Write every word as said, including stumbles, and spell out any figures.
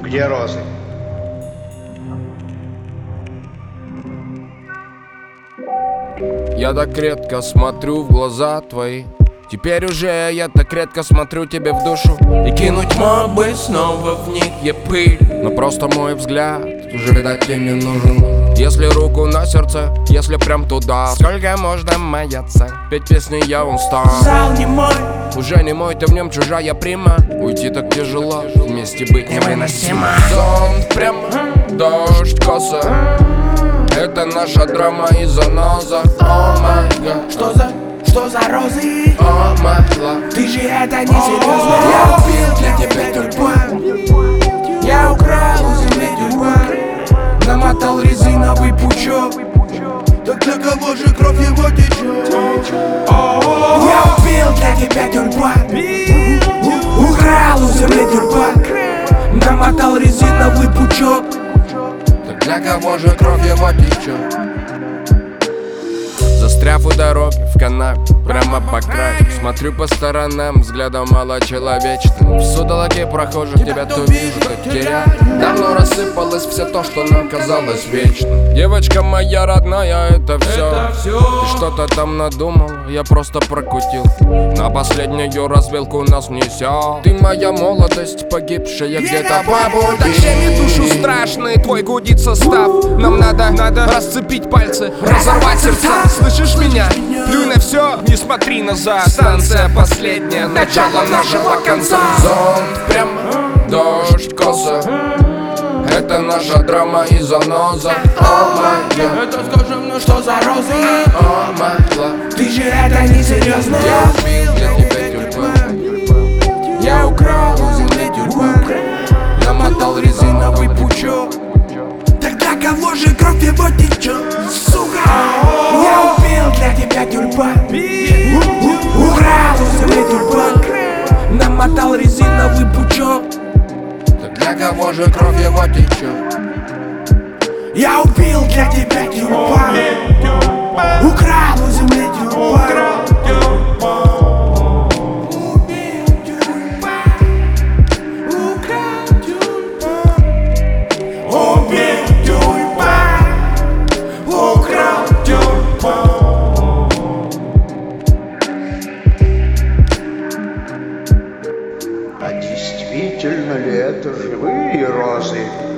Где розы? Я так редко смотрю в глаза твои. Теперь уже я так редко смотрю тебе в душу. И кинуть мог бы снова в них я пыль, но просто мой взгляд уже, видать, тебе не нужен. Если руку на сердце, если прям туда, сколько можно маяться? Петь песни я устал. Зал не мой, уже не мой, ты в нем чужая прима. Уйти так тяжело, вместе быть невыносимо. Сон прямо, дождь коса. Это наша драма и заноза. О май гад. что за, что за розы? О май лав. Ты же это не серьезно. Я убил для тебя тюльпан. Я украл у земли тюльпан. Намотал резиновый пучок. Так для кого же кровь его течет? Я убил для тебя тюльпан. Украл у земли тюльпан. Намотал резиновый пучок. Так для кого же кровь его течет? Застряв у дороги в канаве, прямо по краю, смотрю по сторонам, взглядом малочеловечным. В судолоке прохожих тебя то вижу, то теряю. Давно рассыпалось все то, что нам казалось вечным. Девочка моя родная, это все. Ты что-то там надумал, я просто прокутил. На последнюю развилку нас несет. Ты моя молодость, погибшая где-то по пути. Так щемит душу страшный, твой гудит состав. Нам надо, надо расцепить пальцы, разорвать сердца. Слышишь меня? Плюй на все, не смотри назад. Станция последняя, начало нашего конца. Зонт прямо, дождь коса. Это наша драма и заноза. О май гад. Это скажи мне, что за розы? О май лав. Ты же это не серьезно. Я убил для тебя тюльпан. Я украл у земли тюльпан. Намотал резиновый пучок. Тогда кого же кровь его течет? Сука! Я убил для тебя тюльпан. Украл у земли тюльпан. Намотал резиновый пучок. Так для кого же кровь его течет? Я убил для тебя тюльпан. Украл у земли тюльпан. А действительно ли это живые розы?